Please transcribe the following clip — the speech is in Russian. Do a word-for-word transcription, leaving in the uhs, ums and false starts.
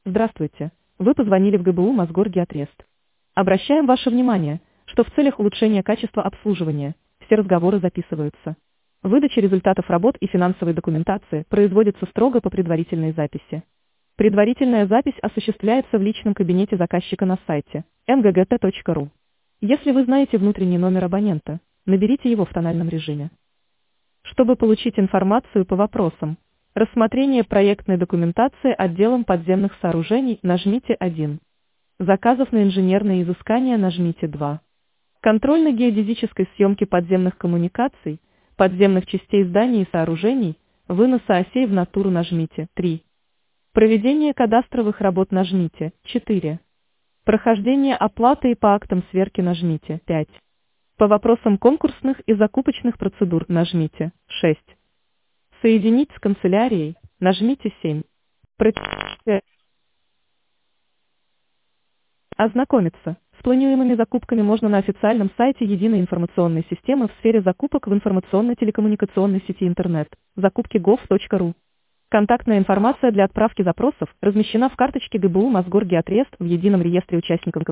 Здравствуйте. Вы позвонили в ГБУ Мосгоргеотрест. Обращаем ваше внимание, что в целях улучшения качества обслуживания все разговоры записываются. Выдача результатов работ и финансовой документации производится строго по предварительной записи. Предварительная запись осуществляется в личном кабинете заказчика на сайте эм гэ гэ тэ точка ру. Если вы знаете внутренний номер абонента, наберите его в тональном режиме. Чтобы получить информацию по вопросам рассмотрения проектной документации отделом подземных сооружений, нажмите один. Заказов на инженерные изыскания нажмите два. Контрольно-геодезической съемки подземных коммуникаций, подземных частей зданий и сооружений, выноса осей в натуру нажмите три. Проведение кадастровых работ нажмите четыре. Прохождение оплаты и по актам сверки нажмите пять. По вопросам конкурсных и закупочных процедур нажмите шесть. Соединить с канцелярией нажмите семь. Прочитать. Ознакомиться с планируемыми закупками можно на официальном сайте Единой информационной системы в сфере закупок в информационно-телекоммуникационной сети интернет закупки точка гов точка ру. Контактная информация для отправки запросов размещена в карточке гэ бэ у Мосгоргеотрест в Едином реестре участников